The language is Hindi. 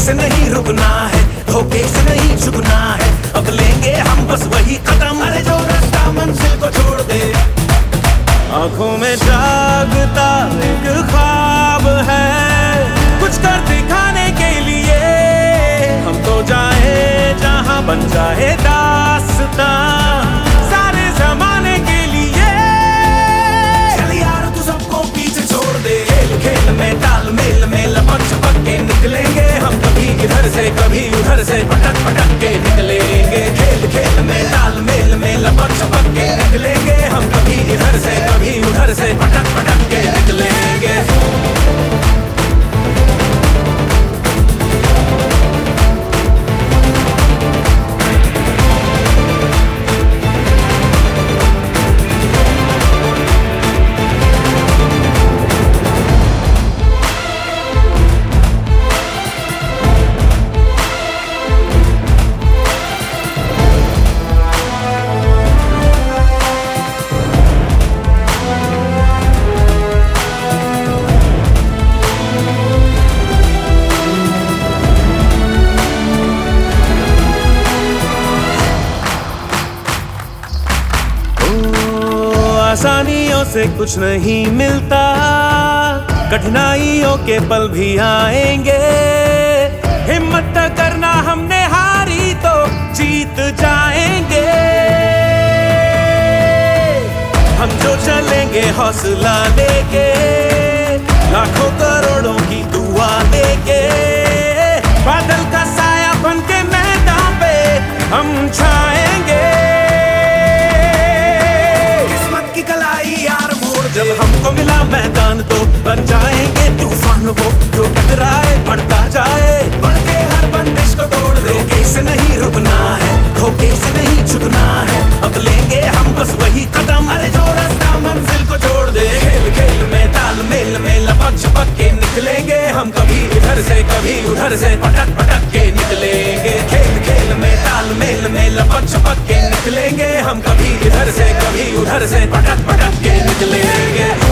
से नहीं रुकना है, धोखे से नहीं झुकना है, अब लेंगे हम बस वही कदम, अरे जो रास्ता मंजिल को छोड़ दे। आंखों में जागता एक ख्वाब है, कुछ कर दिखाने के लिए, हम तो जाए जहां बन जाए दास्तां सारे जमाने के लिए। चल यार तू सबको पीछे छोड़ दे, खेल खेल में तालमेल में लपक छपक के निकलेंगे हम, कभी इधर से कभी उधर से पटक पटक के निकलेंगे। खेल खेल में तालमेल में लपक छपक के निकलेंगे हम, कभी इधर से कभी उधर से पटक पटक के निकलेंगे। आसानियों से कुछ नहीं मिलता, कठिनाइयों के पल भी आएंगे, हिम्मत करना हमने हारी तो जीत जाएंगे। हम जो चलेंगे हौसला लेके, लाखों करोड़ों की दुआ लेके, बादल का साया बन के मैदान पे हम छाएंगे। जब हमको मिला मैदान तो बन जाएंगे तूफान, वो जो टकराए बढ़ता जाए, बढ़ के हर बंदिश को तोड़ दे। धोखे से नहीं रुकना है, धोखे से नहीं झुकना है, अब लेंगे हम बस वही कदम, अरे जो रास्ता मंजिल को छोड़ दे। खेल खेल में तालमेल में लपक छपक के निकलेंगे हम, कभी इधर से कभी उधर से पटक पटक के निकलेंगे। खेल खेल में तालमेल में लपक छपक के निकलेंगे हम, कभी इधर से कभी उधर से पटक पटक के निकलेंगे।